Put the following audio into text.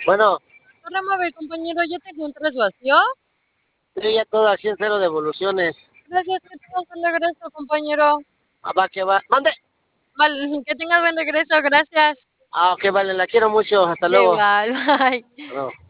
Bueno, Vamos a ver, compañero, ¿ya te encuentras vacío? yo ya todo aquí en cero devoluciones. Gracias, que tengas buen regreso, compañero. Ah, va, que va. Mande. Que tengas buen regreso, gracias. Ah, ok, vale, la quiero mucho. Hasta Ya luego. igual, bye. Hasta luego.